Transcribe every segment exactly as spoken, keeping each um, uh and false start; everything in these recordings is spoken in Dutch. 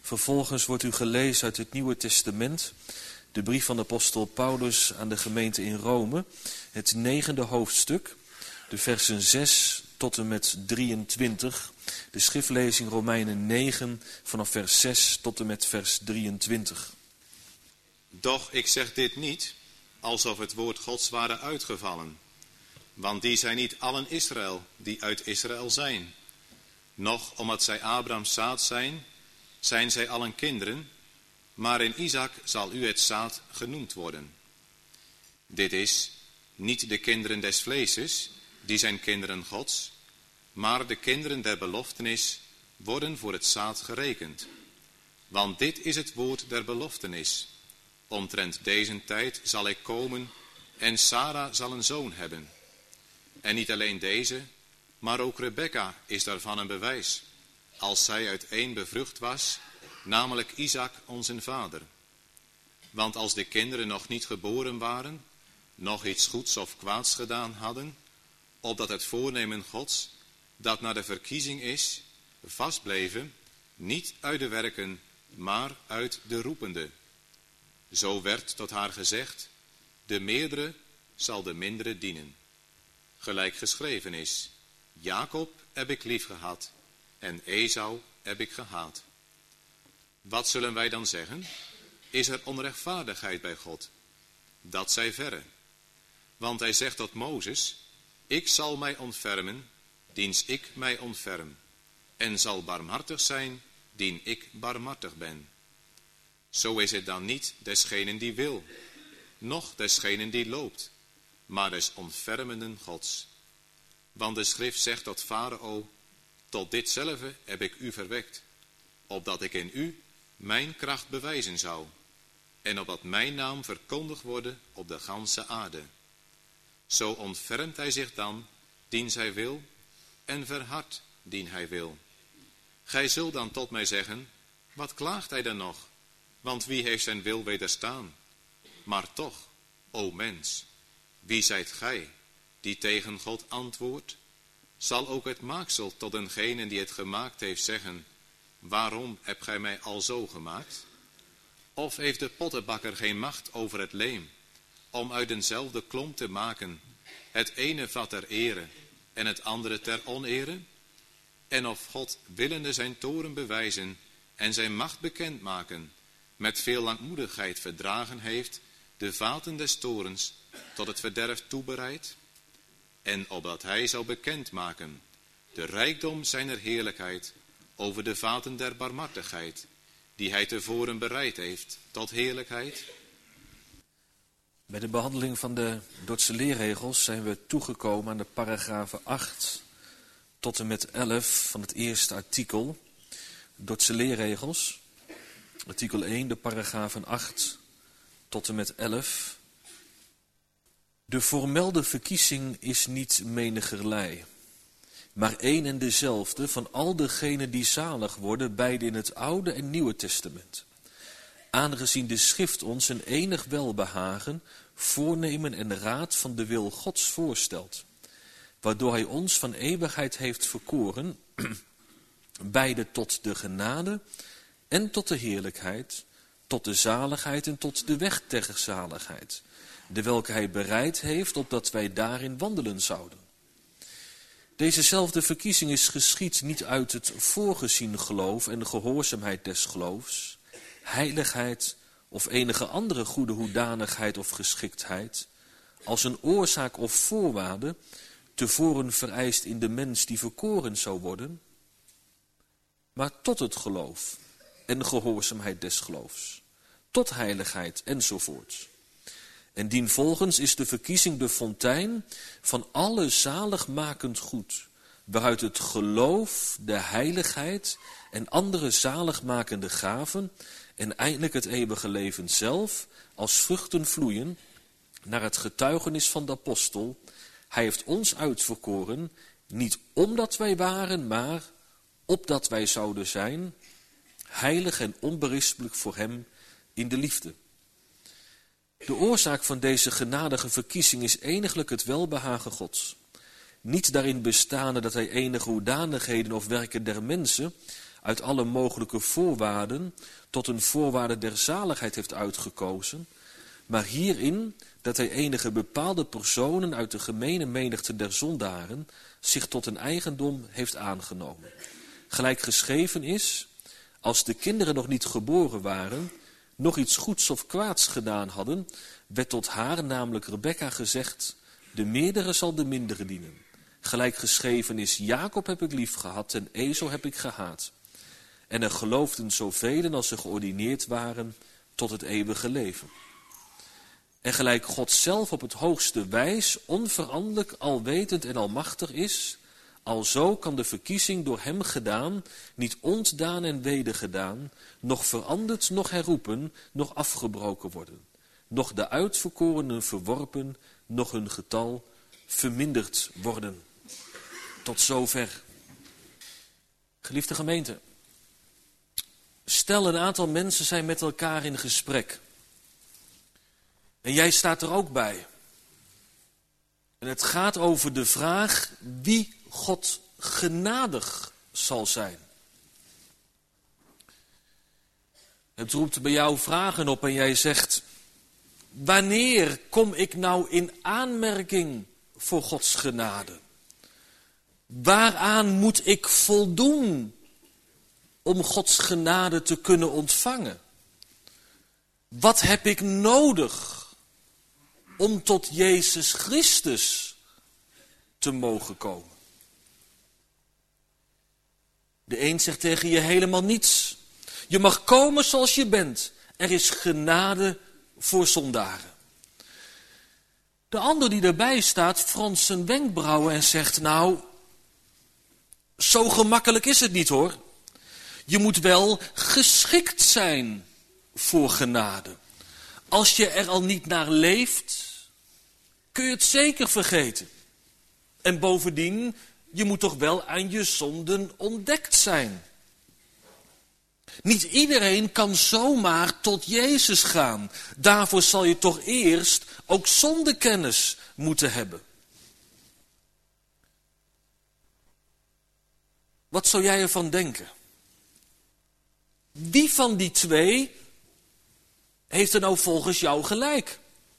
Vervolgens wordt u gelezen uit het Nieuwe Testament, de brief van de apostel Paulus aan de gemeente in Rome, het negende hoofdstuk, de versen zes tot en met drieëntwintig. De schriftlezing Romeinen negen vanaf vers zes tot en met vers drieëntwintig. Doch ik zeg dit niet alsof het woord Gods ware uitgevallen. Want die zijn niet allen Israël die uit Israël zijn. Noch omdat zij Abrahams zaad zijn, zijn zij allen kinderen, maar in Isaac zal u het zaad genoemd worden. Dit is niet de kinderen des vleeses, die zijn kinderen Gods, maar de kinderen der beloftenis worden voor het zaad gerekend. Want dit is het woord der beloftenis. Omtrent deze tijd zal ik komen en Sara zal een zoon hebben. En niet alleen deze, maar ook Rebekka is daarvan een bewijs, als zij uit één bevrucht was, namelijk Isaac onze vader. Want als de kinderen nog niet geboren waren, nog iets goeds of kwaads gedaan hadden, opdat het voornemen Gods, dat naar de verkiezing is, vastbleven, niet uit de werken, maar uit de roepende. Zo werd tot haar gezegd, de meerdere zal de mindere dienen. Gelijk geschreven is, Jacob heb ik lief gehad en Esau heb ik gehaat. Wat zullen wij dan zeggen? Is er onrechtvaardigheid bij God? Dat zij verre. Want hij zegt tot Mozes, ik zal mij ontfermen, diens ik mij ontferm, en zal barmhartig zijn, dien ik barmhartig ben. Zo is het dan niet desgenen die wil, noch desgenen die loopt, maar des ontfermenden Gods. Want de schrift zegt tot Farao, tot ditzelfde heb ik u verwekt, opdat ik in u mijn kracht bewijzen zou, en opdat mijn naam verkondigd worden op de ganse aarde. Zo ontfermt hij zich dan, dien hij wil, en verhardt, dien hij wil. Gij zult dan tot mij zeggen, wat klaagt hij dan nog? Want wie heeft zijn wil wederstaan? Maar toch, o mens, wie zijt gij, die tegen God antwoordt? Zal ook het maaksel tot dengene die het gemaakt heeft zeggen, waarom hebt gij mij alzo gemaakt? Of heeft de pottenbakker geen macht over het leem, om uit denzelfde klomp te maken, het ene vat ter ere en het andere ter onere? En of God willende zijn toorn bewijzen en zijn macht bekendmaken, met veel langmoedigheid verdragen heeft, de vaten des toorns tot het verderf toebereid? En opdat hij zou bekendmaken de rijkdom zijner heerlijkheid over de vaten der barmhartigheid, die hij tevoren bereid heeft tot heerlijkheid? Bij de behandeling van de Dordtse leerregels zijn we toegekomen aan de paragrafen acht tot en met elf van het eerste artikel. Dordtse leerregels, artikel één, de paragrafen acht tot en met elf. De voormelde verkiezing is niet menigerlei, maar één en dezelfde van al degenen die zalig worden, beide in het Oude en Nieuwe Testament. Aangezien de schrift ons een enig welbehagen, voornemen en raad van de wil Gods voorstelt, waardoor hij ons van eeuwigheid heeft verkoren, beide tot de genade en tot de heerlijkheid, tot de zaligheid en tot de weg ter zaligheid, de welke hij bereid heeft, opdat wij daarin wandelen zouden. Dezezelfde verkiezing is geschied niet uit het voorgezien geloof en de gehoorzaamheid des geloofs, heiligheid of enige andere goede hoedanigheid of geschiktheid, als een oorzaak of voorwaarde, tevoren vereist in de mens die verkoren zou worden, maar tot het geloof en de gehoorzaamheid des geloofs, tot heiligheid enzovoort. En dienvolgens is de verkiezing de fontein van alle zaligmakend goed, waaruit het geloof, de heiligheid en andere zaligmakende gaven en eindelijk het eeuwige leven zelf als vruchten vloeien naar het getuigenis van de apostel. Hij heeft ons uitverkoren, niet omdat wij waren, maar opdat wij zouden zijn, heilig en onberispelijk voor hem in de liefde. De oorzaak van deze genadige verkiezing is eniglijk het welbehagen Gods. Niet daarin bestaande dat hij enige hoedanigheden of werken der mensen uit alle mogelijke voorwaarden tot een voorwaarde der zaligheid heeft uitgekozen, maar hierin dat hij enige bepaalde personen uit de gemene menigte der zondaren zich tot een eigendom heeft aangenomen. Gelijk geschreven is, als de kinderen nog niet geboren waren, nog iets goeds of kwaads gedaan hadden, werd tot haar, namelijk Rebekka, gezegd, de meerdere zal de mindere dienen. Gelijk geschreven is, Jacob heb ik lief gehad en Esau heb ik gehaat. En er geloofden zoveel als ze geordineerd waren tot het eeuwige leven. En gelijk God zelf op het hoogste wijs, onveranderlijk, alwetend en almachtig is, alzo kan de verkiezing door hem gedaan, niet ontdaan en wedergedaan, nog veranderd, nog herroepen, nog afgebroken worden. Nog de uitverkorenen verworpen, nog hun getal verminderd worden. Tot zover. Geliefde gemeente, stel een aantal mensen zijn met elkaar in gesprek. En jij staat er ook bij. En het gaat over de vraag wie God genadig zal zijn. Het roept bij jou vragen op en jij zegt, wanneer kom ik nou in aanmerking voor Gods genade? Waaraan moet ik voldoen om Gods genade te kunnen ontvangen? Wat heb ik nodig om tot Jezus Christus te mogen komen? De een zegt tegen je helemaal niets. Je mag komen zoals je bent. Er is genade voor zondaren. De ander die erbij staat, fronst zijn wenkbrauwen en zegt, nou, zo gemakkelijk is het niet hoor. Je moet wel geschikt zijn voor genade. Als je er al niet naar leeft, kun je het zeker vergeten. En bovendien, je moet toch wel aan je zonden ontdekt zijn. Niet iedereen kan zomaar tot Jezus gaan. Daarvoor zal je toch eerst ook zondekennis moeten hebben. Wat zou jij ervan denken? Wie van die twee heeft er nou volgens jou gelijk?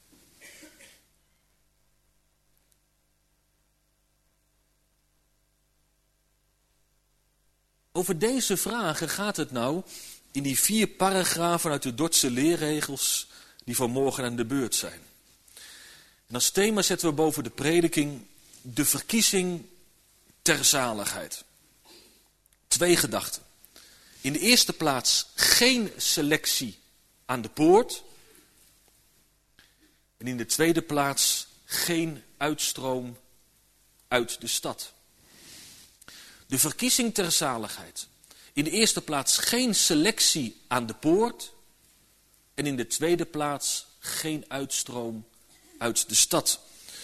Over deze vragen gaat het nou in die vier paragrafen uit de Dordtse leerregels die vanmorgen aan de beurt zijn. En als thema zetten we boven de prediking de verkiezing ter zaligheid. Twee gedachten. In de eerste plaats geen selectie aan de poort. En in de tweede plaats geen uitstroom uit de stad. De verkiezing ter zaligheid. In de eerste plaats geen selectie aan de poort. En in de tweede plaats geen uitstroom uit de stad.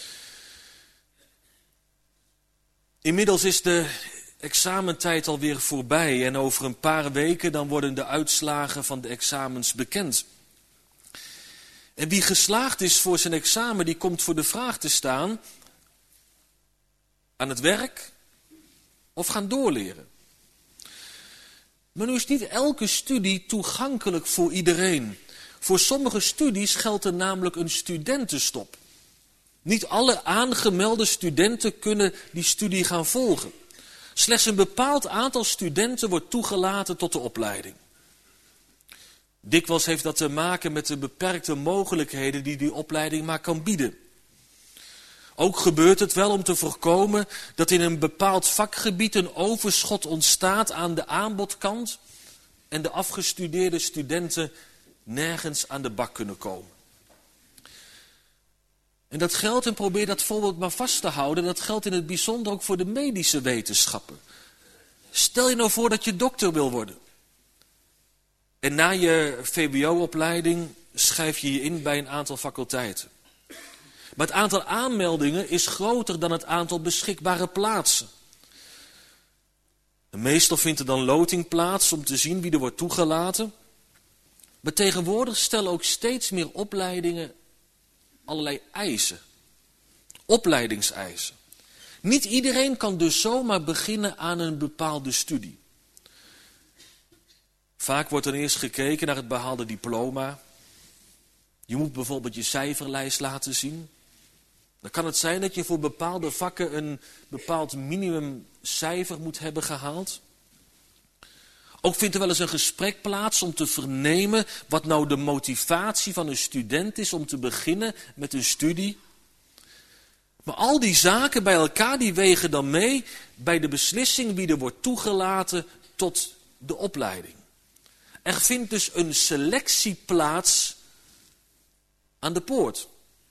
Inmiddels is de examentijd alweer voorbij. En over een paar weken dan worden de uitslagen van de examens bekend. En wie geslaagd is voor zijn examen, die komt voor de vraag te staan: aan het werk of gaan doorleren? Maar nu is niet elke studie toegankelijk voor iedereen. Voor sommige studies geldt er namelijk een studentenstop. Niet alle aangemelde studenten kunnen die studie gaan volgen. Slechts een bepaald aantal studenten wordt toegelaten tot de opleiding. Dikwijls heeft dat te maken met de beperkte mogelijkheden die die opleiding maar kan bieden. Ook gebeurt het wel om te voorkomen dat in een bepaald vakgebied een overschot ontstaat aan de aanbodkant en de afgestudeerde studenten nergens aan de bak kunnen komen. En dat geldt, en probeer dat voorbeeld maar vast te houden, dat geldt in het bijzonder ook voor de medische wetenschappen. Stel je nou voor dat je dokter wil worden. En na je V W O-opleiding schrijf je je in bij een aantal faculteiten. Maar het aantal aanmeldingen is groter dan het aantal beschikbare plaatsen. En meestal vindt er dan loting plaats om te zien wie er wordt toegelaten. Maar tegenwoordig stellen ook steeds meer opleidingen allerlei eisen. Opleidingseisen. Niet iedereen kan dus zomaar beginnen aan een bepaalde studie. Vaak wordt er eerst gekeken naar het behaalde diploma. Je moet bijvoorbeeld je cijferlijst laten zien. Dan kan het zijn dat je voor bepaalde vakken een bepaald minimumcijfer moet hebben gehaald. Ook vindt er wel eens een gesprek plaats om te vernemen wat nou de motivatie van een student is om te beginnen met een studie. Maar al die zaken bij elkaar die wegen dan mee bij de beslissing wie er wordt toegelaten tot de opleiding. Er vindt dus een selectie plaats aan de poort.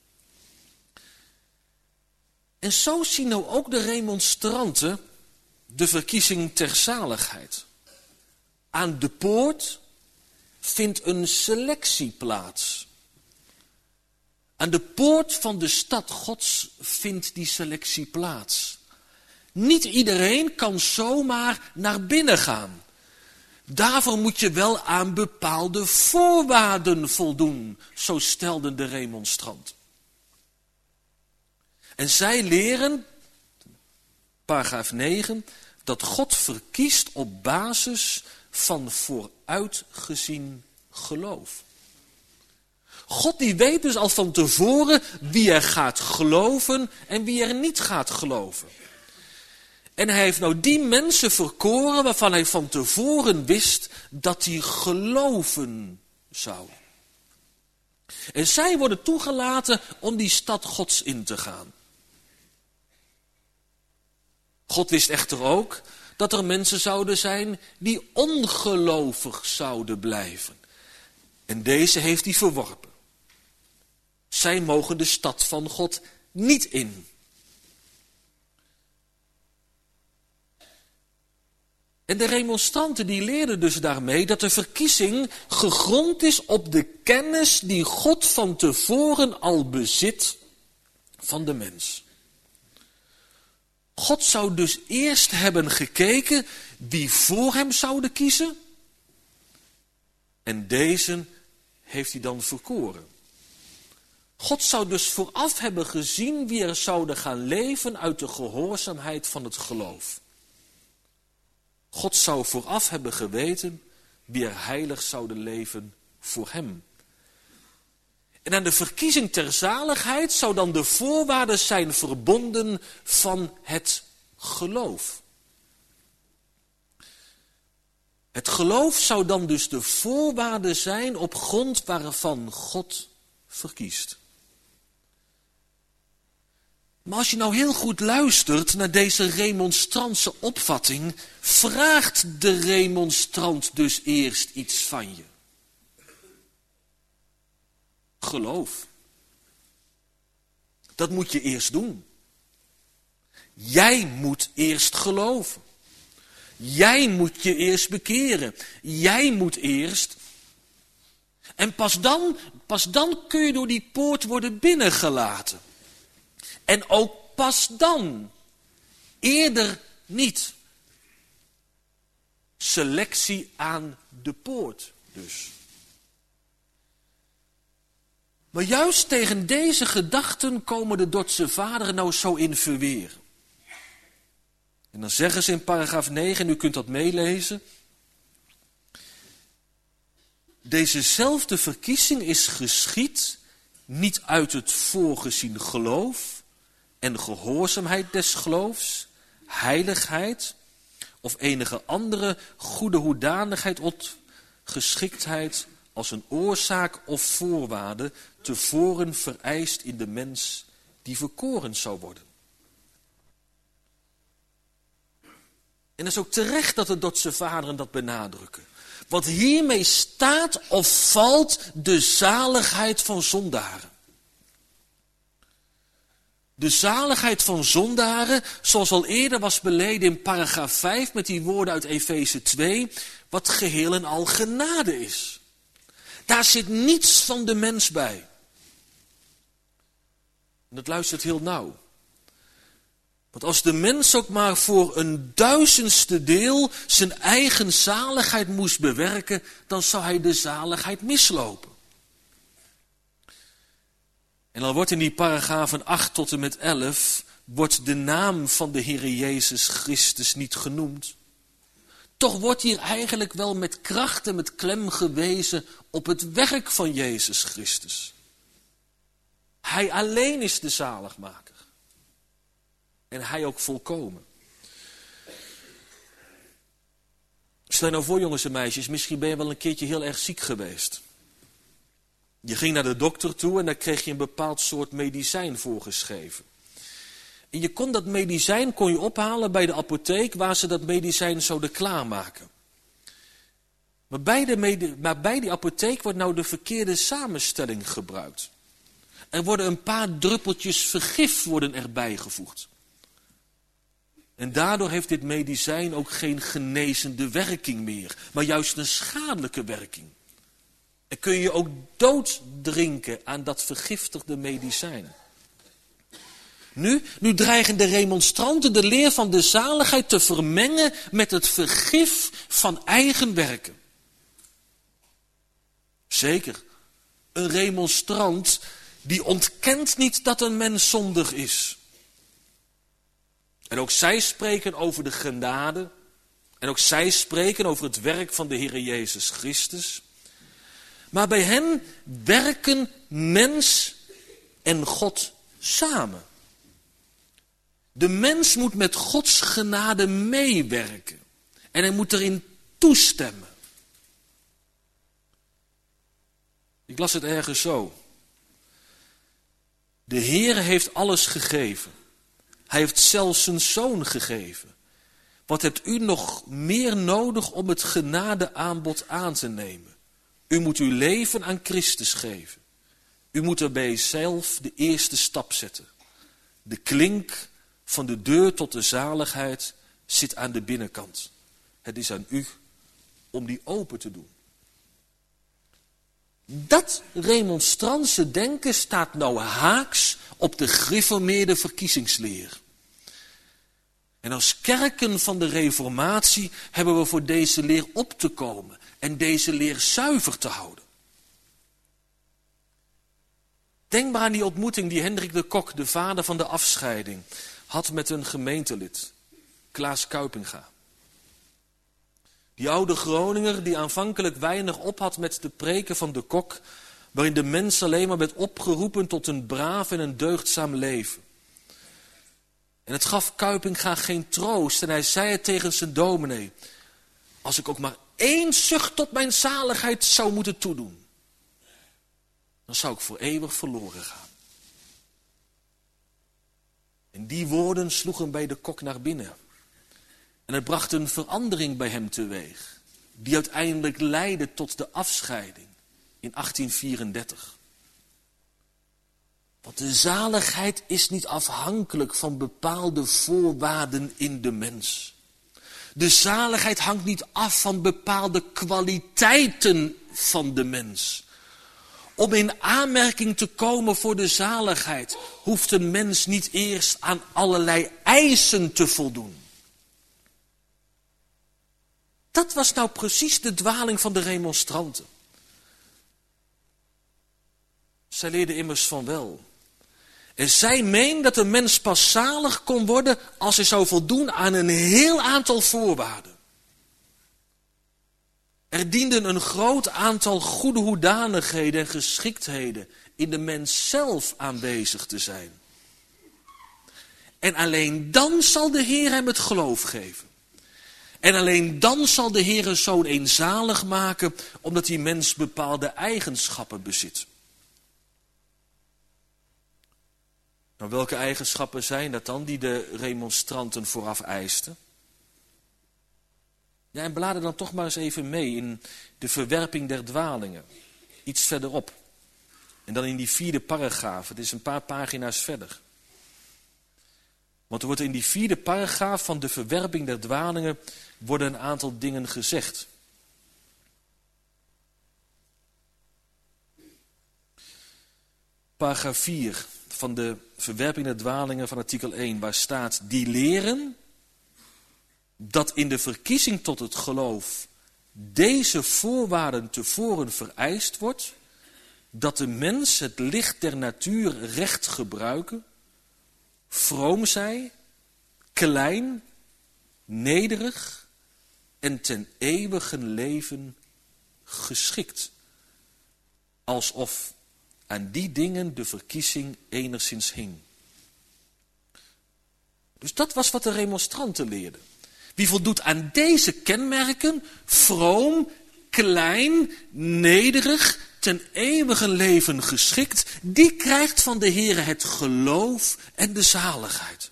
En zo zien nou ook de remonstranten de verkiezing ter zaligheid. Aan de poort vindt een selectie plaats. Aan de poort van de stad Gods vindt die selectie plaats. Niet iedereen kan zomaar naar binnen gaan. Daarvoor moet je wel aan bepaalde voorwaarden voldoen, zo stelden de remonstranten. En zij leren, paragraaf negen, dat God verkiest op basis van vooruitgezien geloof. God die weet dus al van tevoren wie er gaat geloven en wie er niet gaat geloven. En hij heeft nou die mensen verkoren waarvan hij van tevoren wist dat die geloven zouden. En zij worden toegelaten om die stad Gods in te gaan. God wist echter ook dat er mensen zouden zijn die ongelovig zouden blijven. En deze heeft hij verworpen. Zij mogen de stad van God niet in. En de remonstranten die leerden dus daarmee dat de verkiezing gegrond is op de kennis die God van tevoren al bezit van de mens. God zou dus eerst hebben gekeken wie voor hem zouden kiezen. En deze heeft hij dan verkoren. God zou dus vooraf hebben gezien wie er zouden gaan leven uit de gehoorzaamheid van het geloof. God zou vooraf hebben geweten wie er heilig zouden leven voor hem. En aan de verkiezing ter zaligheid zou dan de voorwaarden zijn verbonden van het geloof. Het geloof zou dan dus de voorwaarde zijn op grond waarvan God verkiest. Maar als je nou heel goed luistert naar deze remonstrantse opvatting, vraagt de remonstrant dus eerst iets van je. Geloof. Dat moet je eerst doen. Jij moet eerst geloven. Jij moet je eerst bekeren. Jij moet eerst. En pas dan, pas dan kun je door die poort worden binnengelaten. En ook pas dan. Eerder niet. Selectie aan de poort dus. Maar juist tegen deze gedachten komen de Dordtse vaderen nou zo in verweer. En dan zeggen ze in paragraaf negen, en u kunt dat meelezen. Dezezelfde verkiezing is geschied niet uit het voorgezien geloof en gehoorzaamheid des geloofs, heiligheid of enige andere goede hoedanigheid of geschiktheid als een oorzaak of voorwaarde tevoren vereist in de mens die verkoren zou worden. En het is ook terecht dat de Dordtse vaderen dat benadrukken. Want hiermee staat of valt de zaligheid van zondaren. De zaligheid van zondaren, zoals al eerder was beleden in paragraaf vijf met die woorden uit Efeze twee, wat geheel en al genade is. Daar zit niets van de mens bij. En dat luistert heel nauw. Want als de mens ook maar voor een duizendste deel zijn eigen zaligheid moest bewerken, dan zou hij de zaligheid mislopen. En dan wordt in die paragrafen acht tot en met elf, wordt de naam van de Heere Jezus Christus niet genoemd. Toch wordt hier eigenlijk wel met kracht en met klem gewezen op het werk van Jezus Christus. Hij alleen is de zaligmaker. En hij ook volkomen. Stel je nou voor, jongens en meisjes, misschien ben je wel een keertje heel erg ziek geweest. Je ging naar de dokter toe en daar kreeg je een bepaald soort medicijn voorgeschreven. En je kon dat medicijn kon je ophalen bij de apotheek waar ze dat medicijn zouden klaarmaken. Maar bij, de mede, maar bij die apotheek wordt nou de verkeerde samenstelling gebruikt. Er worden een paar druppeltjes vergif worden erbij gevoegd. En daardoor heeft dit medicijn ook geen genezende werking meer, maar juist een schadelijke werking. En kun je ook dood drinken aan dat vergiftigde medicijn. Nu, nu dreigen de remonstranten de leer van de zaligheid te vermengen met het vergif van eigen werken. Zeker, een remonstrant die ontkent niet dat een mens zondig is. En ook zij spreken over de genade. En ook zij spreken over het werk van de Heere Jezus Christus. Maar bij hen werken mens en God samen. De mens moet met Gods genade meewerken. En hij moet erin toestemmen. Ik las het ergens zo. De Heere heeft alles gegeven. Hij heeft zelfs zijn zoon gegeven. Wat hebt u nog meer nodig om het genadeaanbod aan te nemen? U moet uw leven aan Christus geven. U moet erbij zelf de eerste stap zetten. De klink van de deur tot de zaligheid zit aan de binnenkant. Het is aan u om die open te doen. Dat remonstrantse denken staat nou haaks op de gereformeerde verkiezingsleer. En als kerken van de reformatie hebben we voor deze leer op te komen en deze leer zuiver te houden. Denk maar aan die ontmoeting die Hendrik de Kok, de vader van de afscheiding, had met een gemeentelid, Klaas Kuipinga. Die oude Groninger die aanvankelijk weinig op had met de preken van de Kok, waarin de mens alleen maar werd opgeroepen tot een braaf en een deugdzaam leven. En het gaf Kuipinga geen troost en hij zei het tegen zijn dominee: als ik ook maar één zucht tot mijn zaligheid zou moeten toedoen, dan zou ik voor eeuwig verloren gaan. En die woorden sloegen bij de Kok naar binnen. En het bracht een verandering bij hem teweeg, die uiteindelijk leidde tot de afscheiding in achttien vierendertig. Want de zaligheid is niet afhankelijk van bepaalde voorwaarden in de mens. De zaligheid hangt niet af van bepaalde kwaliteiten van de mens. Om in aanmerking te komen voor de zaligheid hoeft een mens niet eerst aan allerlei eisen te voldoen. Dat was nou precies de dwaling van de remonstranten. Zij leerden immers van wel. En zij meenden dat een mens pas zalig kon worden als hij zou voldoen aan een heel aantal voorwaarden. Er dienden een groot aantal goede hoedanigheden en geschiktheden in de mens zelf aanwezig te zijn. En alleen dan zal de Heer hem het geloof geven. En alleen dan zal de Heer een zoon eenzalig maken, omdat die mens bepaalde eigenschappen bezit. Nou, welke eigenschappen zijn dat dan die de remonstranten vooraf eisten? Ja, en blader dan toch maar eens even mee in de verwerping der dwalingen. Iets verderop. En dan in die vierde paragraaf. Het is een paar pagina's verder. Want er wordt in die vierde paragraaf van de verwerping der dwalingen worden een aantal dingen gezegd. Paragraaf vier van de verwerping der dwalingen van artikel één, waar staat: die leren dat in de verkiezing tot het geloof deze voorwaarden tevoren vereist wordt, dat de mens het licht der natuur recht gebruiken, vroom zij, klein, nederig, en ten eeuwigen leven geschikt. Alsof aan die dingen de verkiezing enigszins hing. Dus dat was wat de remonstranten leerden. Wie voldoet aan deze kenmerken, vroom, klein, nederig, ten eeuwige leven geschikt, die krijgt van de Heere het geloof en de zaligheid.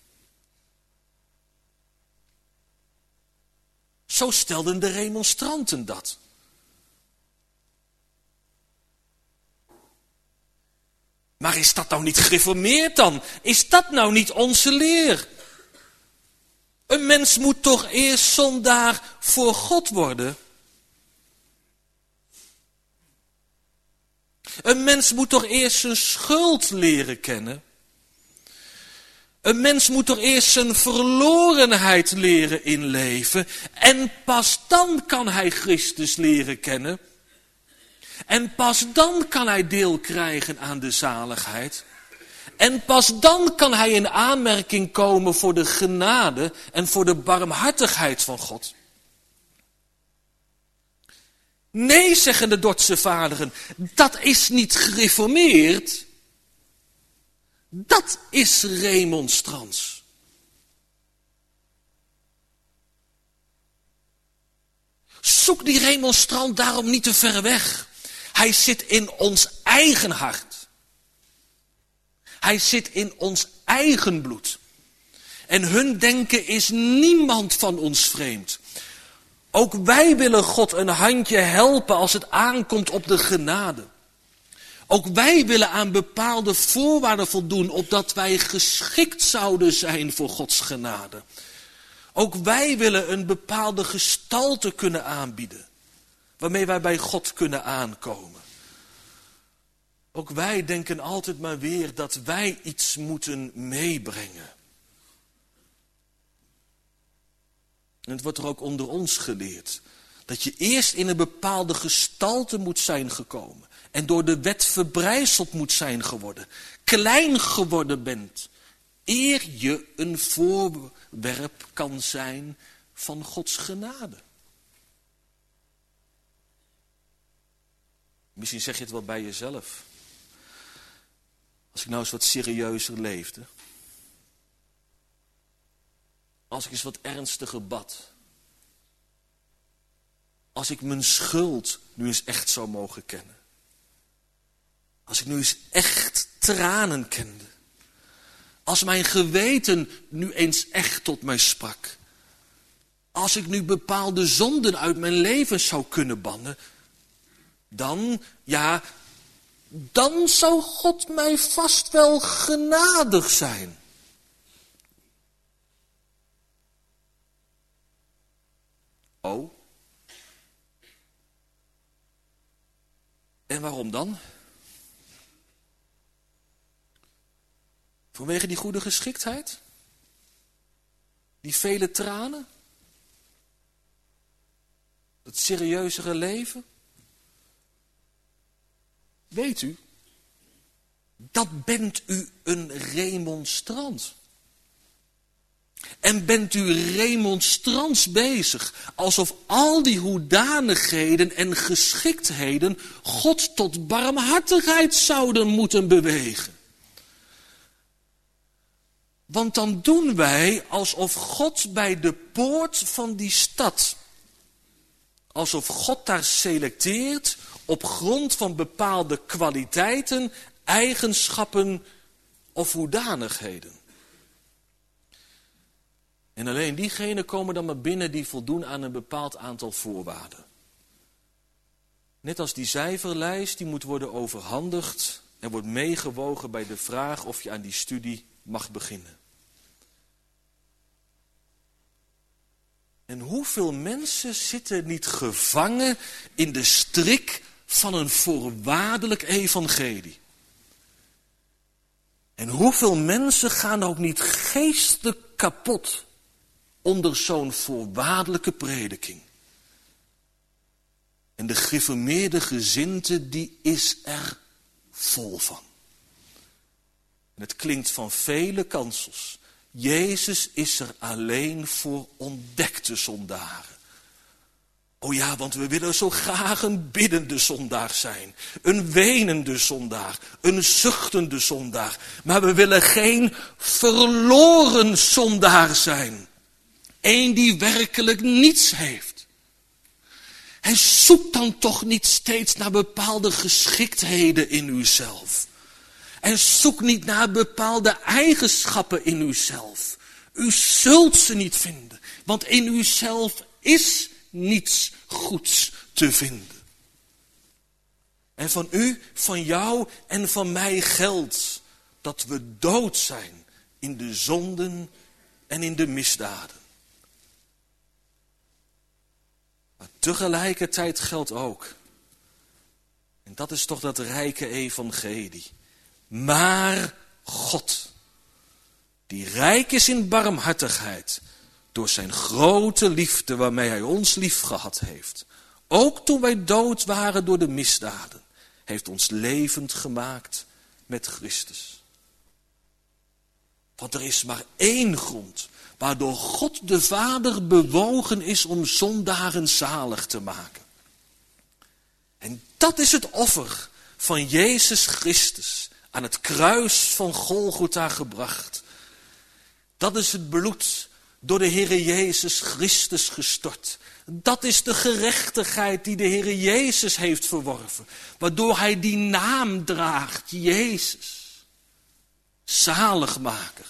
Zo stelden de remonstranten dat. Maar is dat nou niet gereformeerd dan? Is dat nou niet onze leer? Een mens moet toch eerst zondaar voor God worden? Een mens moet toch eerst zijn schuld leren kennen? Een mens moet toch eerst zijn verlorenheid leren inleven? En pas dan kan hij Christus leren kennen. En pas dan kan hij deel krijgen aan de zaligheid. En pas dan kan hij in aanmerking komen voor de genade en voor de barmhartigheid van God. Nee, zeggen de Dordtse vaderen, dat is niet gereformeerd. Dat is remonstrans. Zoek die remonstrant daarom niet te ver weg. Hij zit in ons eigen hart. Hij zit in ons eigen bloed. En hun denken is niemand van ons vreemd. Ook wij willen God een handje helpen als het aankomt op de genade. Ook wij willen aan bepaalde voorwaarden voldoen, opdat wij geschikt zouden zijn voor Gods genade. Ook wij willen een bepaalde gestalte kunnen aanbieden, waarmee wij bij God kunnen aankomen. Ook wij denken altijd maar weer dat wij iets moeten meebrengen. En het wordt er ook onder ons geleerd, dat je eerst in een bepaalde gestalte moet zijn gekomen. En door de wet verbrijzeld moet zijn geworden. Klein geworden bent. Eer je een voorwerp kan zijn van Gods genade. Misschien zeg je het wel bij jezelf. Als ik nou eens wat serieuzer leefde. Als ik eens wat ernstiger bad. Als ik mijn schuld nu eens echt zou mogen kennen. Als ik nu eens echt tranen kende. Als mijn geweten nu eens echt tot mij sprak. Als ik nu bepaalde zonden uit mijn leven zou kunnen bannen. Dan, ja, dan zou God mij vast wel genadig zijn. Oh. En waarom dan? Vanwege die goede geschiktheid? Die vele tranen? Dat serieuzere leven? Weet u, dat bent u een remonstrant. En bent u remonstrants bezig, alsof al die hoedanigheden en geschiktheden God tot barmhartigheid zouden moeten bewegen. Want dan doen wij alsof God bij de poort van die stad, alsof God daar selecteert op grond van bepaalde kwaliteiten, eigenschappen of hoedanigheden. En alleen diegenen komen dan maar binnen die voldoen aan een bepaald aantal voorwaarden. Net als die cijferlijst, die moet worden overhandigd en wordt meegewogen bij de vraag of je aan die studie mag beginnen. En hoeveel mensen zitten niet gevangen in de strik van een voorwaardelijk evangelie? En hoeveel mensen gaan ook niet geestelijk kapot onder zo'n voorwaardelijke prediking? En de gereformeerde gezinte, die is er vol van. En het klinkt van vele kansels. Jezus is er alleen voor ontdekte zondaren. Oh ja, want we willen zo graag een biddende zondaar zijn. Een wenende zondaar. Een zuchtende zondaar. Maar we willen geen verloren zondaar zijn. Eén die werkelijk niets heeft. En zoek dan toch niet steeds naar bepaalde geschiktheden in uzelf. En zoek niet naar bepaalde eigenschappen in uzelf. U zult ze niet vinden. Want in uzelf is niets goeds te vinden. En van u, van jou en van mij geldt dat we dood zijn in de zonden en in de misdaden. Maar tegelijkertijd geldt ook, en dat is toch dat rijke evangelie, maar God, die rijk is in barmhartigheid, door zijn grote liefde waarmee hij ons lief gehad heeft, ook toen wij dood waren door de misdaden, heeft ons levend gemaakt met Christus. Want er is maar één grond waardoor God de Vader bewogen is om zondaren zalig te maken. En dat is het offer van Jezus Christus aan het kruis van Golgotha gebracht. Dat is het bloed door de Heere Jezus Christus gestort. Dat is de gerechtigheid die de Heere Jezus heeft verworven. Waardoor hij die naam draagt, Jezus. Zaligmaker.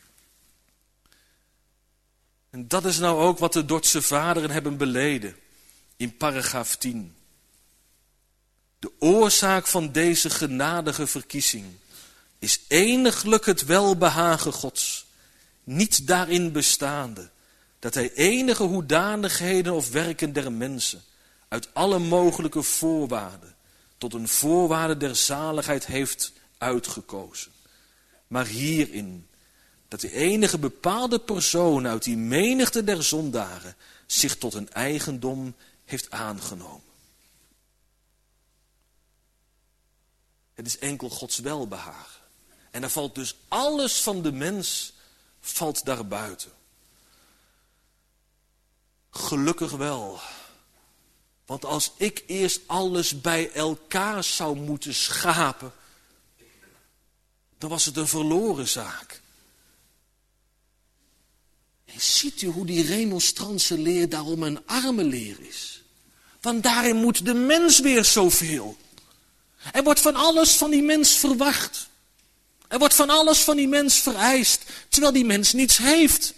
En dat is nou ook wat de Dordtse vaderen hebben beleden in paragraaf tien. De oorzaak van deze genadige verkiezing is eniglijk het welbehagen Gods, niet daarin bestaande dat hij enige hoedanigheden of werken der mensen uit alle mogelijke voorwaarden tot een voorwaarde der zaligheid heeft uitgekozen. Maar hierin dat de enige bepaalde persoon uit die menigte der zondaren zich tot een eigendom heeft aangenomen. Het is enkel Gods welbehagen. En daar valt dus alles van de mens valt daarbuiten. Gelukkig wel. Want als ik eerst alles bij elkaar zou moeten schapen, dan was het een verloren zaak. En ziet u hoe die remonstrantse leer daarom een arme leer is? Want daarin moet de mens weer zoveel. Er wordt van alles van die mens verwacht. Er wordt van alles van die mens vereist, terwijl die mens niets heeft.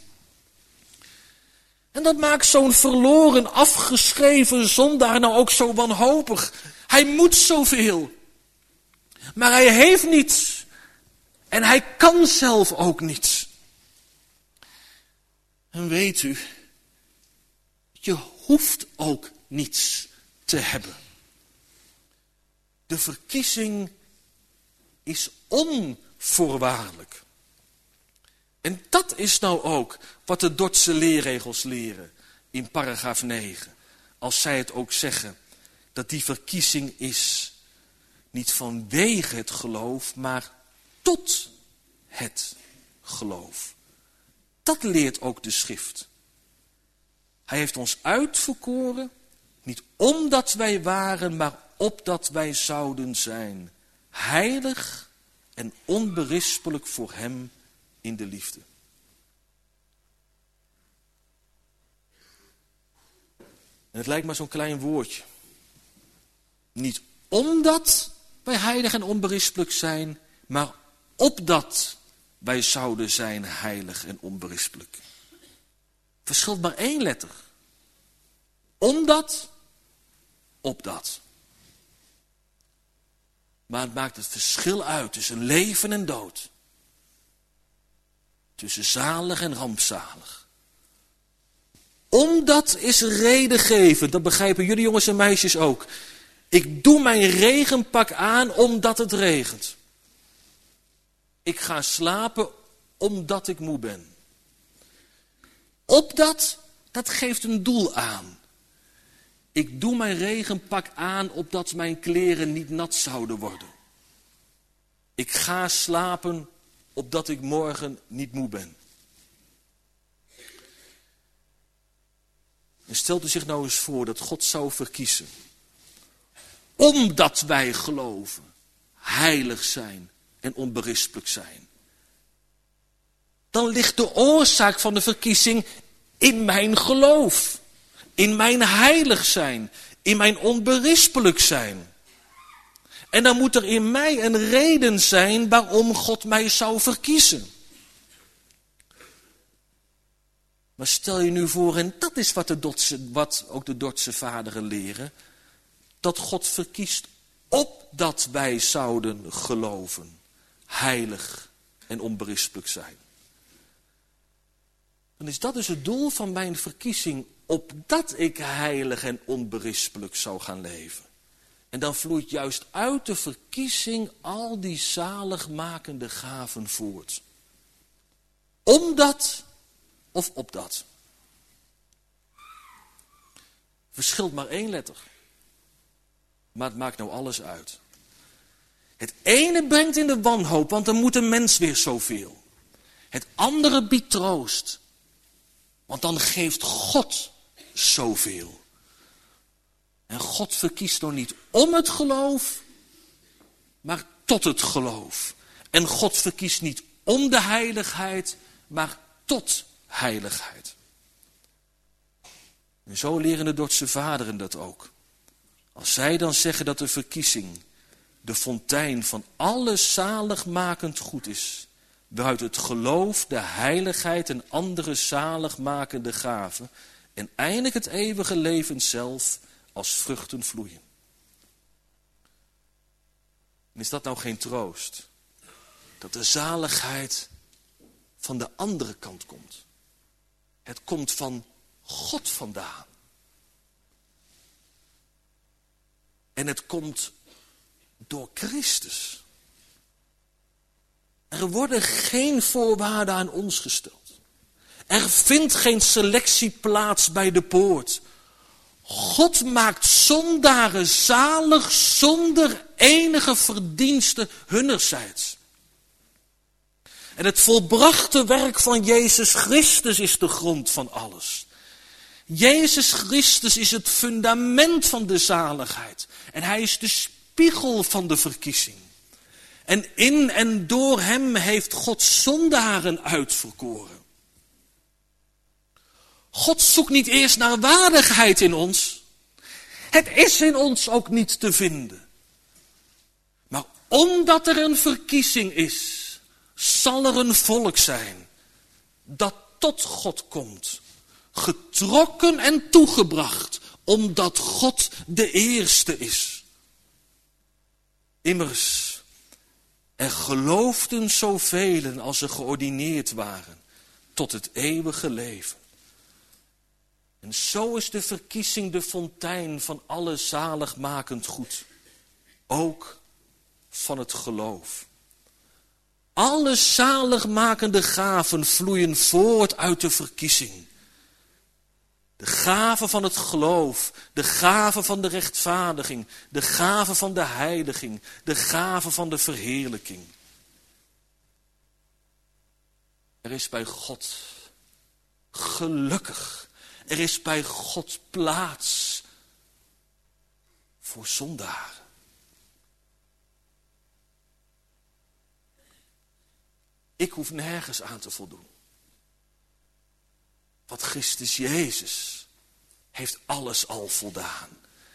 En dat maakt zo'n verloren, afgeschreven zondaar nou ook zo wanhopig. Hij moet zoveel. Maar hij heeft niets. En hij kan zelf ook niets. En weet u, je hoeft ook niets te hebben. De verkiezing is onvoorwaardelijk. En dat is nou ook wat de Dordtse leerregels leren in paragraaf negen. Als zij het ook zeggen, dat die verkiezing is niet vanwege het geloof, maar tot het geloof. Dat leert ook de schrift. Hij heeft ons uitverkoren, niet omdat wij waren, maar opdat wij zouden zijn. Heilig en onberispelijk voor hem in de liefde. En het lijkt maar zo'n klein woordje. Niet omdat wij heilig en onberispelijk zijn, maar opdat wij zouden zijn heilig en onberispelijk. Verschilt maar één letter. Omdat, opdat. Maar het maakt het verschil uit tussen leven en dood. Tussen zalig en rampzalig. Omdat is redengevend, dat begrijpen jullie jongens en meisjes ook. Ik doe mijn regenpak aan omdat het regent. Ik ga slapen omdat ik moe ben. Opdat, dat geeft een doel aan. Ik doe mijn regenpak aan opdat mijn kleren niet nat zouden worden. Ik ga slapen opdat ik morgen niet moe ben. En stelt u zich nou eens voor dat God zou verkiezen. Omdat wij geloven, heilig zijn en onberispelijk zijn. Dan ligt de oorzaak van de verkiezing in mijn geloof. In mijn heilig zijn. In mijn onberispelijk zijn. En dan moet er in mij een reden zijn waarom God mij zou verkiezen. Maar stel je nu voor, en dat is wat, de Dordtse, wat ook de Dordtse vaderen leren, dat God verkiest opdat wij zouden geloven, heilig en onberispelijk zijn. Dan is dat dus het doel van mijn verkiezing, opdat ik heilig en onberispelijk zou gaan leven. En dan vloeit juist uit de verkiezing al die zaligmakende gaven voort. Omdat of opdat. Verschilt maar één letter. Maar het maakt nou alles uit. Het ene brengt in de wanhoop, want dan moet een mens weer zoveel. Het andere biedt troost. Want dan geeft God zoveel. En God verkiest nog niet om het geloof, maar tot het geloof. En God verkiest niet om de heiligheid, maar tot heiligheid. En zo leren de Dordtse vaderen dat ook. Als zij dan zeggen dat de verkiezing de fontein van alle zaligmakend goed is, waaruit het geloof, de heiligheid en andere zaligmakende gaven en eindelijk het eeuwige leven zelf als vruchten vloeien. En is dat nou geen troost? Dat de zaligheid van de andere kant komt. Het komt van God vandaan. En het komt door Christus. Er worden geen voorwaarden aan ons gesteld. Er vindt geen selectie plaats bij de poort. God maakt zondaren zalig zonder enige verdienste hunnerzijds. En het volbrachte werk van Jezus Christus is de grond van alles. Jezus Christus is het fundament van de zaligheid. En hij is de spiegel van de verkiezing. En in en door hem heeft God zondaren uitverkoren. God zoekt niet eerst naar waardigheid in ons. Het is in ons ook niet te vinden. Maar omdat er een verkiezing is, zal er een volk zijn dat tot God komt. Getrokken en toegebracht, omdat God de eerste is. Immers, er geloofden zoveel als er geordineerd waren tot het eeuwige leven. En zo is de verkiezing de fontein van alle zaligmakend goed. Ook van het geloof. Alle zaligmakende gaven vloeien voort uit de verkiezing. De gave van het geloof, de gave van de rechtvaardiging, de gave van de heiliging, de gave van de verheerlijking. Er is bij God gelukkig, er is bij God plaats voor zondaren. Ik hoef nergens aan te voldoen. Want Christus Jezus heeft alles al voldaan.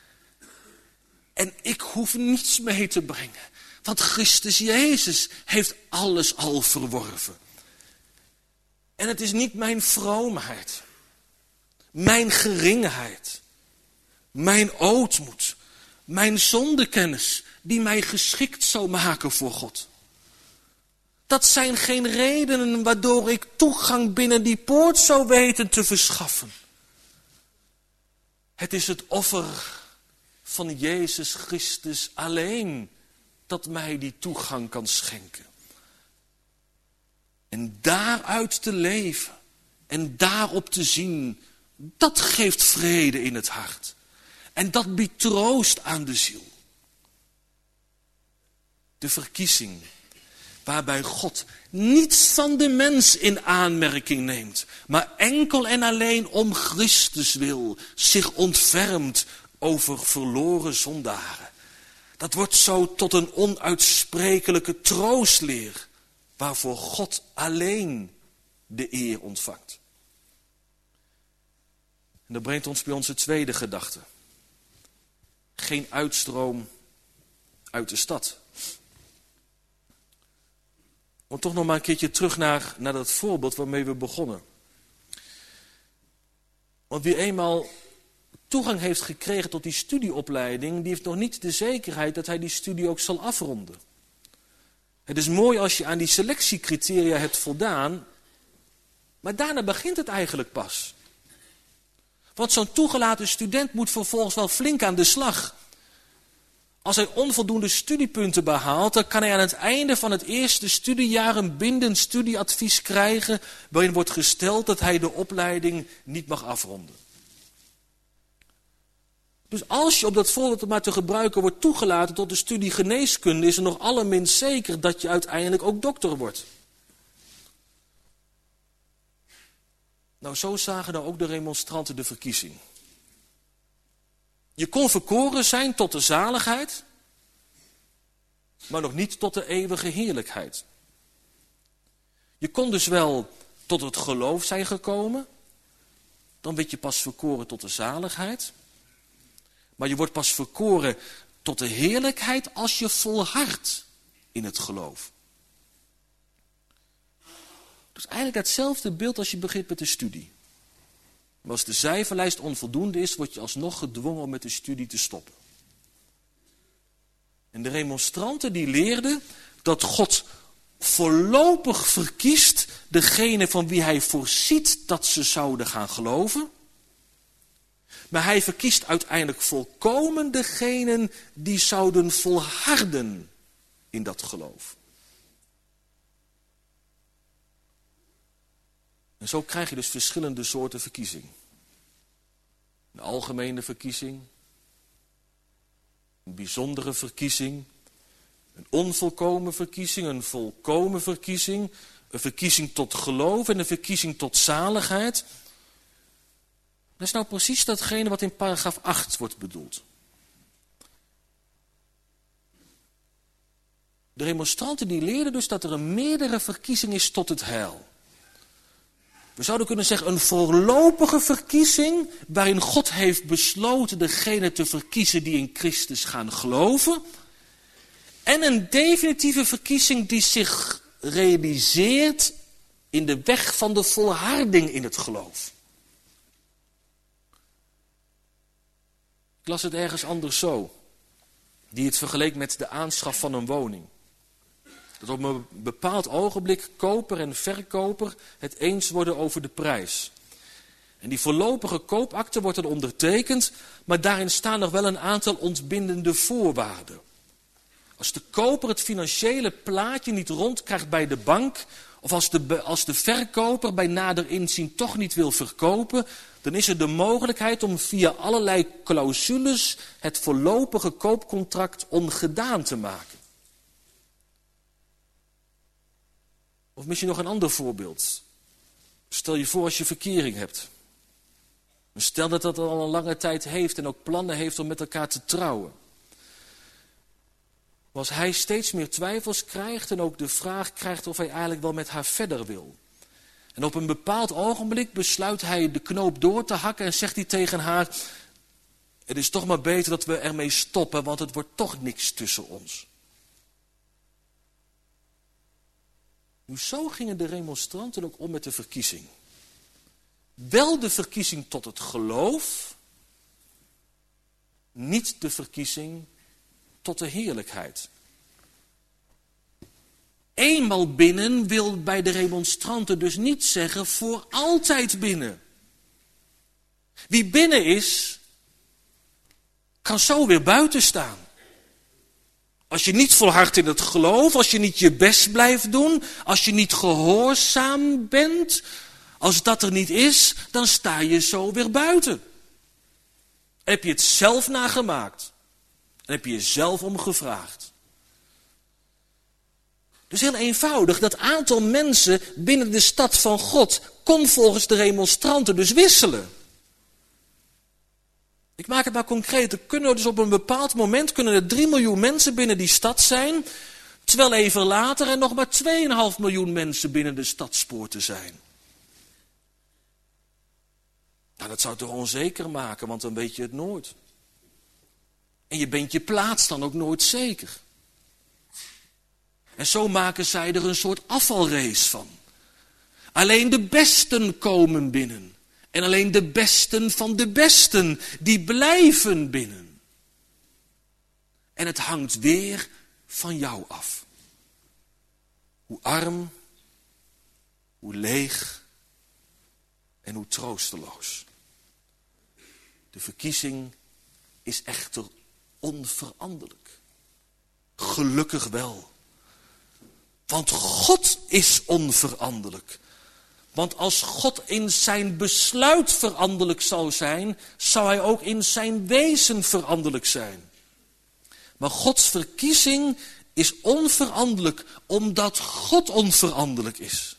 En ik hoef niets mee te brengen. Want Christus Jezus heeft alles al verworven. En het is niet mijn vroomheid. Mijn geringheid. Mijn ootmoed. Mijn zondekennis die mij geschikt zou maken voor God. Dat zijn geen redenen waardoor ik toegang binnen die poort zou weten te verschaffen. Het is het offer van Jezus Christus alleen dat mij die toegang kan schenken. En daaruit te leven en daarop te zien, dat geeft vrede in het hart. En dat biedt troost aan de ziel. De verkiezing waarbij God niets van de mens in aanmerking neemt, maar enkel en alleen om Christus wil zich ontfermt over verloren zondaren. Dat wordt zo tot een onuitsprekelijke troostleer, waarvoor God alleen de eer ontvangt. En dat brengt ons bij onze tweede gedachte. Geen uitstroom uit de stad. Want toch nog maar een keertje terug naar, naar dat voorbeeld waarmee we begonnen. Want wie eenmaal toegang heeft gekregen tot die studieopleiding, die heeft nog niet de zekerheid dat hij die studie ook zal afronden. Het is mooi als je aan die selectiecriteria hebt voldaan, maar daarna begint het eigenlijk pas. Want zo'n toegelaten student moet vervolgens wel flink aan de slag. Als hij onvoldoende studiepunten behaalt, dan kan hij aan het einde van het eerste studiejaar een bindend studieadvies krijgen, waarin wordt gesteld dat hij de opleiding niet mag afronden. Dus als je op dat voorbeeld maar te gebruiken wordt toegelaten tot de studie geneeskunde, is er nog allerminst zeker dat je uiteindelijk ook dokter wordt. Nou, zo zagen nou ook de remonstranten de verkiezing. Je kon verkoren zijn tot de zaligheid, maar nog niet tot de eeuwige heerlijkheid. Je kon dus wel tot het geloof zijn gekomen, dan werd je pas verkoren tot de zaligheid. Maar je wordt pas verkoren tot de heerlijkheid als je volhardt in het geloof. Dus eigenlijk hetzelfde beeld als je begint met de studie. Maar als de cijferlijst onvoldoende is, word je alsnog gedwongen om met de studie te stoppen. En de remonstranten die leerden dat God voorlopig verkiest degene van wie hij voorziet dat ze zouden gaan geloven. Maar hij verkiest uiteindelijk volkomen degenen die zouden volharden in dat geloof. En zo krijg je dus verschillende soorten verkiezing. Een algemene verkiezing, een bijzondere verkiezing, een onvolkomen verkiezing, een volkomen verkiezing, een verkiezing tot geloof en een verkiezing tot zaligheid. Dat is nou precies datgene wat in paragraaf acht wordt bedoeld. De remonstranten die leerden dus dat er een meerdere verkiezing is tot het heil. We zouden kunnen zeggen een voorlopige verkiezing waarin God heeft besloten degene te verkiezen die in Christus gaan geloven. En een definitieve verkiezing die zich realiseert in de weg van de volharding in het geloof. Ik las het ergens anders zo, die het vergeleek met de aanschaf van een woning. Dat op een bepaald ogenblik koper en verkoper het eens worden over de prijs. En die voorlopige koopakte wordt dan ondertekend, maar daarin staan nog wel een aantal ontbindende voorwaarden. Als de koper het financiële plaatje niet rondkrijgt bij de bank, of als de, als de verkoper bij nader inzien toch niet wil verkopen, dan is er de mogelijkheid om via allerlei clausules het voorlopige koopcontract ongedaan te maken. Of misschien nog een ander voorbeeld. Stel je voor als je verkering hebt. Stel dat dat al een lange tijd heeft en ook plannen heeft om met elkaar te trouwen. Maar als hij steeds meer twijfels krijgt en ook de vraag krijgt of hij eigenlijk wel met haar verder wil. En op een bepaald ogenblik besluit hij de knoop door te hakken en zegt hij tegen haar: het is toch maar beter dat we ermee stoppen, want het wordt toch niks tussen ons. Nu, zo gingen de remonstranten ook om met de verkiezing. Wel de verkiezing tot het geloof, niet de verkiezing tot de heerlijkheid. Eenmaal binnen wil bij de remonstranten dus niet zeggen voor altijd binnen. Wie binnen is, kan zo weer buiten staan. Als je niet volhardt in het geloof, als je niet je best blijft doen, als je niet gehoorzaam bent, als dat er niet is, dan sta je zo weer buiten. Heb je het zelf nagemaakt? En heb je jezelf om gevraagd? Dus heel eenvoudig, dat aantal mensen binnen de stad van God kon volgens de remonstranten dus wisselen. Ik maak het maar concreet. Er kunnen dus op een bepaald moment kunnen er drie miljoen mensen binnen die stad zijn, terwijl even later er nog maar twee komma vijf miljoen mensen binnen de stadspoorten zijn. Nou, dat zou toch onzeker maken, want dan weet je het nooit. En je bent je plaats dan ook nooit zeker. En zo maken zij er een soort afvalrace van. Alleen de besten komen binnen. En alleen de besten van de besten, die blijven binnen. En het hangt weer van jou af. Hoe arm, hoe leeg en hoe troosteloos. De verkiezing is echter onveranderlijk. Gelukkig wel. Want God is onveranderlijk. Want als God in zijn besluit veranderlijk zou zijn, zou hij ook in zijn wezen veranderlijk zijn. Maar Gods verkiezing is onveranderlijk, omdat God onveranderlijk is.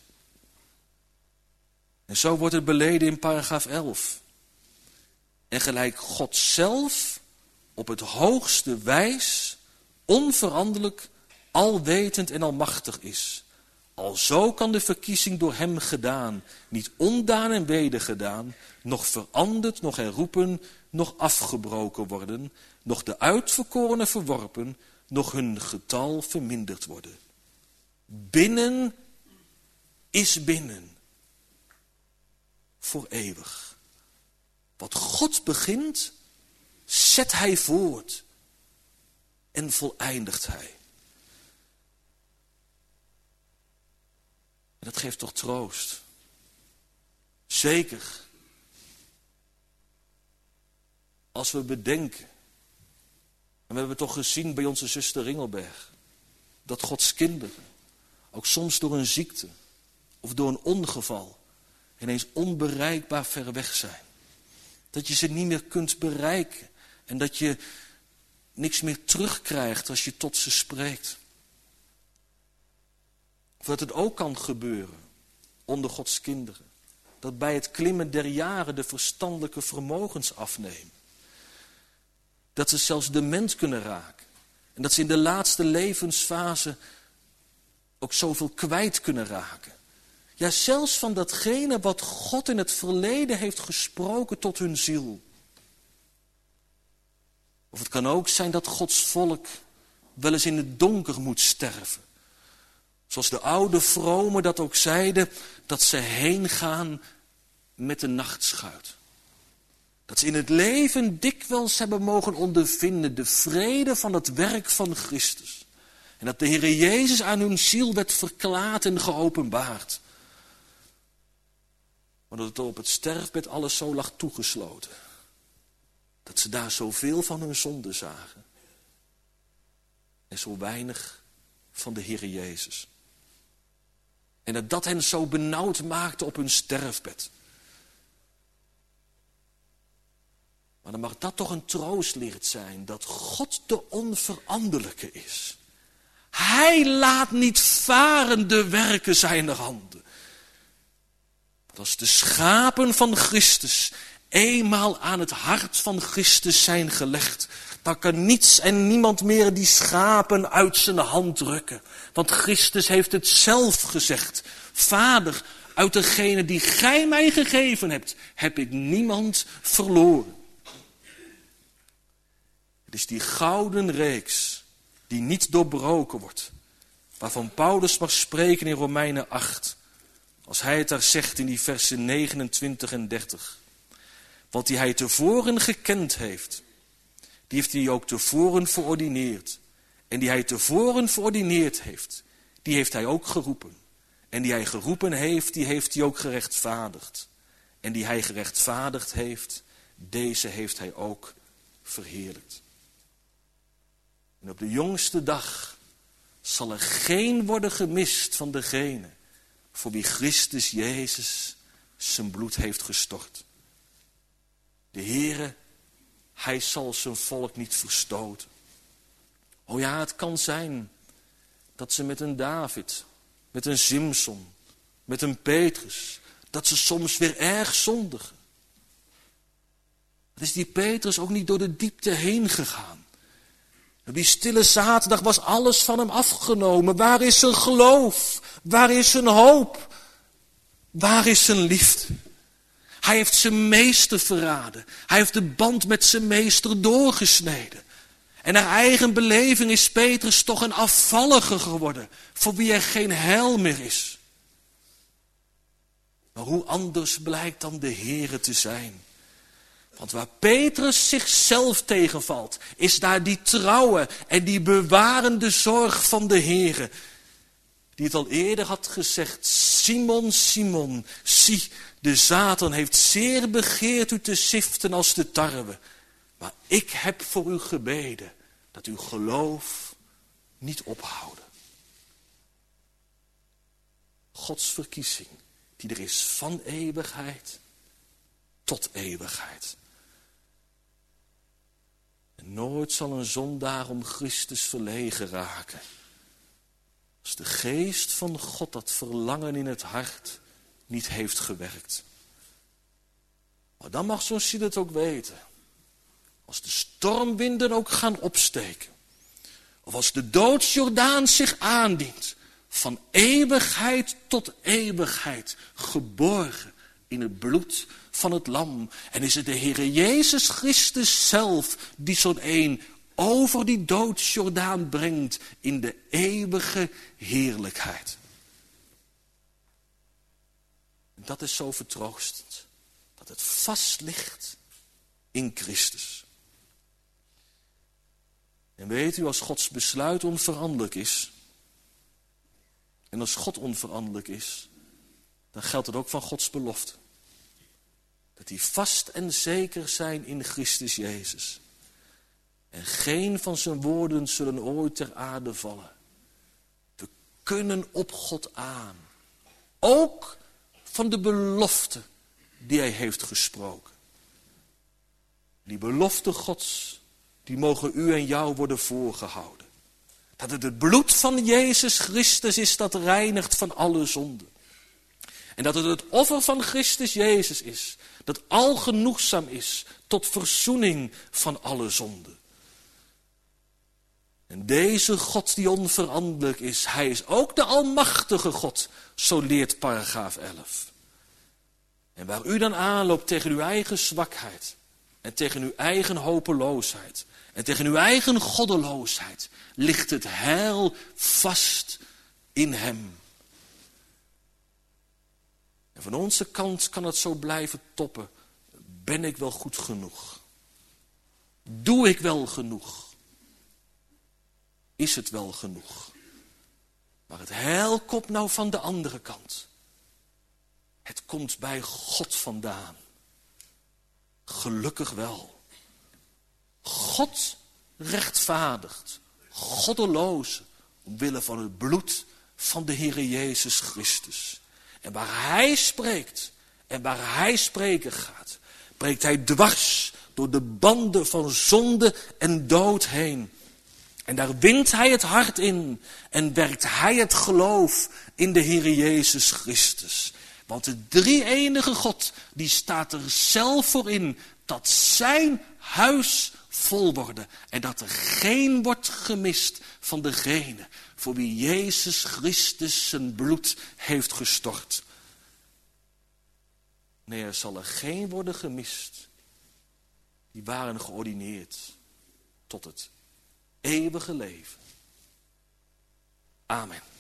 En zo wordt het beleden in paragraaf elf. En gelijk God zelf op het hoogste wijs, onveranderlijk, alwetend en almachtig is. Alzo kan de verkiezing door hem gedaan, niet ondaan en wedergedaan, nog veranderd, nog herroepen, nog afgebroken worden, nog de uitverkorenen verworpen, nog hun getal verminderd worden. Binnen is binnen. Voor eeuwig. Wat God begint, zet hij voort en voleindigt hij. En dat geeft toch troost. Zeker. Als we bedenken. En we hebben toch gezien bij onze zuster Ringelberg. Dat Gods kinderen. Ook soms door een ziekte. Of door een ongeval. Ineens onbereikbaar ver weg zijn. Dat je ze niet meer kunt bereiken. En dat je niks meer terugkrijgt als je tot ze spreekt. Of dat het ook kan gebeuren onder Gods kinderen. Dat bij het klimmen der jaren de verstandelijke vermogens afnemen. Dat ze zelfs dement kunnen raken. En dat ze in de laatste levensfase ook zoveel kwijt kunnen raken. Ja, zelfs van datgene wat God in het verleden heeft gesproken tot hun ziel. Of het kan ook zijn dat Gods volk wel eens in het donker moet sterven. Zoals de oude vromen dat ook zeiden, dat ze heen gaan met de nachtschuit. Dat ze in het leven dikwijls hebben mogen ondervinden de vrede van het werk van Christus. En dat de Heer Jezus aan hun ziel werd verklaard en geopenbaard. Maar dat het op het sterfbed alles zo lag toegesloten. Dat ze daar zoveel van hun zonde zagen. En zo weinig van de Heer Jezus. En dat dat hen zo benauwd maakte op hun sterfbed. Maar dan mag dat toch een troostleerd zijn, dat God de onveranderlijke is. Hij laat niet varen de werken zijner handen. Dat als de schapen van Christus eenmaal aan het hart van Christus zijn gelegd, dan kan niets en niemand meer die schapen uit zijn hand rukken. Want Christus heeft het zelf gezegd. Vader, uit degene die gij mij gegeven hebt, heb ik niemand verloren. Het is die gouden reeks die niet doorbroken wordt. Waarvan Paulus mag spreken in Romeinen acht. Als hij het daar zegt in die versen negenentwintig en dertig. Want die hij tevoren gekend heeft, die heeft hij ook tevoren verordineerd. En die hij tevoren verordineerd heeft, die heeft hij ook geroepen. En die hij geroepen heeft, die heeft hij ook gerechtvaardigd. En die hij gerechtvaardigd heeft, deze heeft hij ook verheerlijkt. En op de jongste dag zal er geen worden gemist van degene voor wie Christus Jezus zijn bloed heeft gestort. De Heere, hij zal zijn volk niet verstoten. O ja, het kan zijn dat ze met een David, met een Simson, met een Petrus, dat ze soms weer erg zondigen. Dat is die Petrus ook niet door de diepte heen gegaan. Op die stille zaterdag was alles van hem afgenomen. Waar is zijn geloof? Waar is zijn hoop? Waar is zijn liefde? Hij heeft zijn meester verraden. Hij heeft de band met zijn meester doorgesneden. En naar eigen beleving is Petrus toch een afvallige geworden, voor wie er geen heil meer is. Maar hoe anders blijkt dan de Heere te zijn? Want waar Petrus zichzelf tegenvalt, is daar die trouwe en die bewarende zorg van de Heere. Die het al eerder had gezegd: Simon, Simon, zie, de Satan heeft zeer begeerd u te siften als de tarwe. Maar ik heb voor u gebeden, dat uw geloof niet ophouden. Gods verkiezing, die er is van eeuwigheid tot eeuwigheid. En nooit zal een zondaar om Christus verlegen raken, als de geest van God dat verlangen in het hart niet heeft gewerkt. Maar dan mag zo'n ziel het ook weten. Als de stormwinden ook gaan opsteken, of als de doodsjordaan zich aandient, van eeuwigheid tot eeuwigheid, geborgen in het bloed van het lam. En is het de Heere Jezus Christus zelf die zo'n een over die doodsjordaan brengt in de eeuwige heerlijkheid. En dat is zo vertroostend, dat het vast ligt in Christus. En weet u, als Gods besluit onveranderlijk is, en als God onveranderlijk is, dan geldt het ook van Gods belofte. Dat die vast en zeker zijn in Christus Jezus. En geen van zijn woorden zullen ooit ter aarde vallen. We kunnen op God aan. Ook van de belofte die hij heeft gesproken. Die belofte Gods, die mogen u en jou worden voorgehouden. Dat het het bloed van Jezus Christus is dat reinigt van alle zonden. En dat het het offer van Christus Jezus is, dat algenoegzaam is tot verzoening van alle zonden. En deze God die onveranderlijk is, hij is ook de almachtige God, zo leert paragraaf elf. En waar u dan aanloopt tegen uw eigen zwakheid en tegen uw eigen hopeloosheid en tegen uw eigen goddeloosheid, ligt het heil vast in hem. En van onze kant kan het zo blijven toppen. Ben ik wel goed genoeg? Doe ik wel genoeg? Is het wel genoeg? Maar het heil komt nou van de andere kant. Het komt bij God vandaan. Gelukkig wel. God rechtvaardigt goddelozen omwille van het bloed van de Heere Jezus Christus. En waar hij spreekt en waar hij spreken gaat, breekt hij dwars door de banden van zonde en dood heen. En daar wint hij het hart in en werkt hij het geloof in de Heere Jezus Christus. Want de drie-enige God, die staat er zelf voor in dat zijn huis vol worden. En dat er geen wordt gemist van degene voor wie Jezus Christus zijn bloed heeft gestort. Nee, er zal er geen worden gemist. Die waren geordineerd tot het eeuwige leven. Amen.